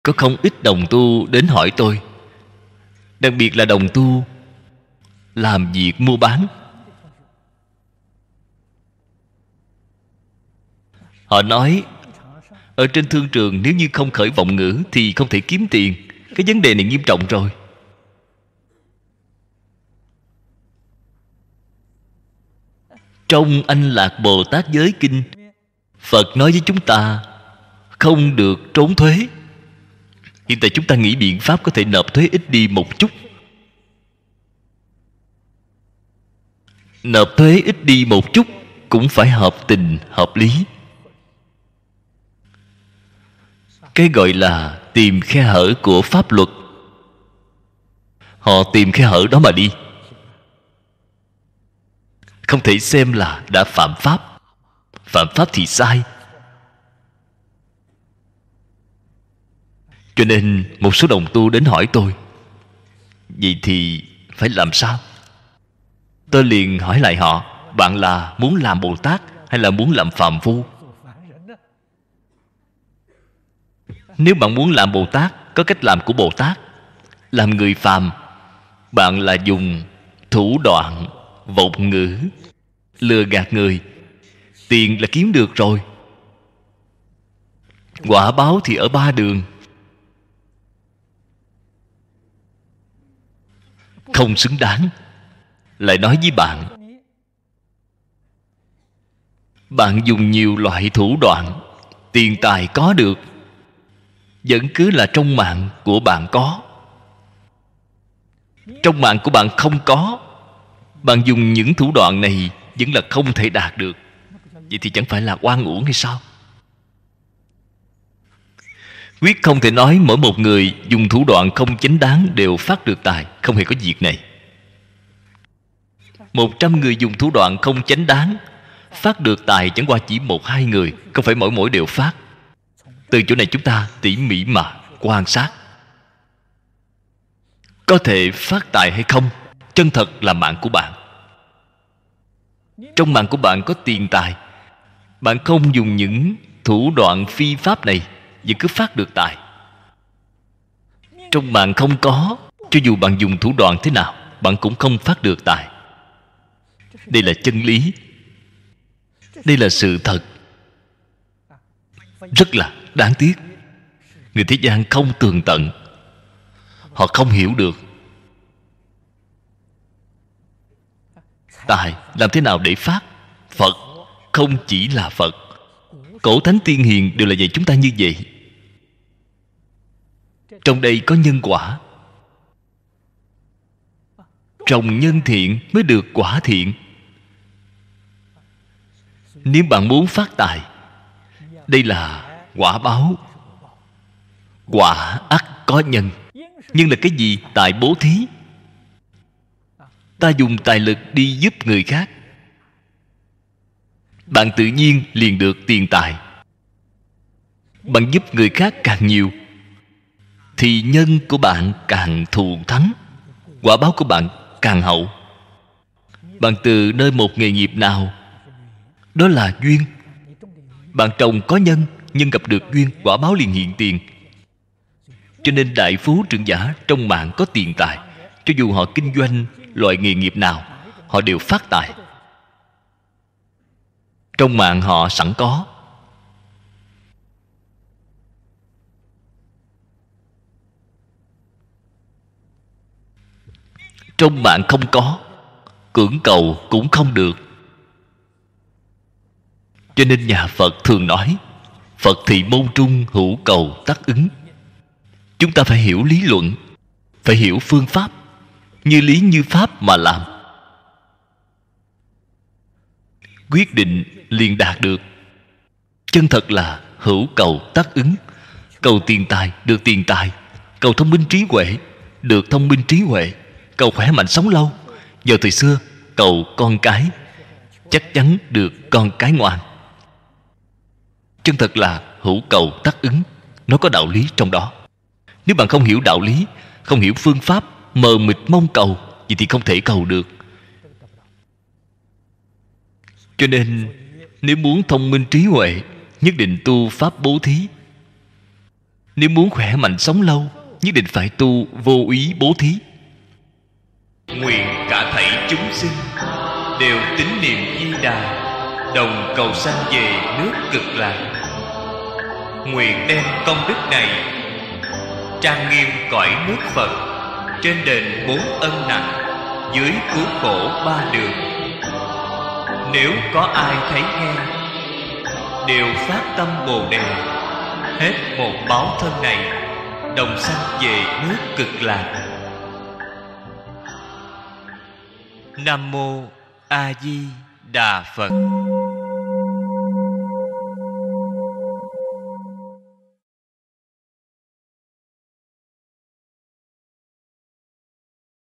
Có không ít đồng tu đến hỏi tôi, đặc biệt là đồng tu làm việc mua bán. Họ nói ở trên thương trường nếu như không khởi vọng ngữ thì không thể kiếm tiền. Cái vấn đề này nghiêm trọng rồi. Trong Anh Lạc Bồ Tát Giới Kinh, Phật nói với chúng ta không được trốn thuế. Hiện tại chúng ta nghĩ biện pháp có thể nộp thuế ít đi một chút. Nộp thuế ít đi một chút cũng phải hợp tình, hợp lý. Cái gọi là tìm khe hở của pháp luật. Họ tìm khe hở đó mà đi. Không thể xem là đã phạm pháp. Phạm pháp thì sai. Cho nên một số đồng tu đến hỏi tôi, vậy thì phải làm sao? Tôi liền hỏi lại họ, bạn là muốn làm Bồ Tát hay là muốn làm phàm phu? Nếu bạn muốn làm Bồ Tát, có cách làm của Bồ Tát. Làm người phàm, bạn là dùng thủ đoạn vọng ngữ, lừa gạt người. Tiền là kiếm được rồi. Quả báo thì ở ba đường. Không xứng đáng. Lại nói với bạn, bạn dùng nhiều loại thủ đoạn, tiền tài có được, vẫn cứ là trong mạng của bạn có. Trong mạng của bạn không có, bạn dùng những thủ đoạn này vẫn là không thể đạt được. Vậy thì chẳng phải là oan uổng hay sao? Quyết không thể nói mỗi một người dùng thủ đoạn không chánh đáng đều phát được tài. Không hề có việc này. 100 người dùng thủ đoạn không chánh đáng phát được tài chẳng qua chỉ 1-2 người. Không phải mỗi đều phát. Từ chỗ này chúng ta tỉ mỉ mà quan sát. Có thể phát tài hay không, chân thật là mạng của bạn. Trong mạng của bạn có tiền tài, bạn không dùng những thủ đoạn phi pháp này vẫn cứ phát được tài. Trong mạng không có, cho dù bạn dùng thủ đoạn thế nào, bạn cũng không phát được tài. Đây là chân lý. Đây là sự thật. Rất là đáng tiếc. Người thế gian không tường tận. Họ không hiểu được tài làm thế nào để phát. Phật không chỉ là Phật, cổ thánh tiên hiền đều là dạy chúng ta như vậy. Trong đây có nhân quả. Trồng nhân thiện mới được quả thiện. Nếu bạn muốn phát tài, đây là quả báo. Quả ắt có nhân. Nhưng là cái gì? Tài bố thí. Ta dùng tài lực đi giúp người khác, bạn tự nhiên liền được tiền tài. Bạn giúp người khác càng nhiều thì nhân của bạn càng thù thắng, quả báo của bạn càng hậu. Bạn từ nơi một nghề nghiệp nào, đó là duyên. Bạn trồng có nhân, nhân gặp được duyên, quả báo liền hiện tiền. Cho nên đại phú trưởng giả trong mạng có tiền tài. Cho dù họ kinh doanh loại nghề nghiệp nào, họ đều phát tài. Trong mạng họ sẵn có. Trong mạng không có, cưỡng cầu cũng không được. Cho nên nhà Phật thường nói, Phật thị môn trung hữu cầu tắc ứng. Chúng ta phải hiểu lý luận, phải hiểu phương pháp, như lý như pháp mà làm, quyết định liền đạt được. Chân thật là hữu cầu tắc ứng. Cầu tiền tài được tiền tài, cầu thông minh trí huệ được thông minh trí huệ, cầu khỏe mạnh sống lâu. Vào thời xưa cầu con cái, chắc chắn được con cái ngoan. Chân thật là hữu cầu tắc ứng. Nó có đạo lý trong đó. Nếu bạn không hiểu đạo lý, không hiểu phương pháp, mờ mịt mong cầu, vậy thì không thể cầu được. Cho nên nếu muốn thông minh trí huệ, nhất định tu pháp bố thí. Nếu muốn khỏe mạnh sống lâu, nhất định phải tu vô úy bố thí. Nguyện cả thảy chúng sinh đều tín niệm Di Đà, đồng cầu sanh về nước Cực Lạc. Nguyện đem công đức này trang nghiêm cõi nước Phật, trên đền 4 ân nặng, dưới cứu khổ 3 đường. Nếu có ai thấy nghe, đều phát tâm Bồ Đề, hết một báo thân này, đồng sanh về nước Cực Lạc. Nam mô A Di Đà Phật.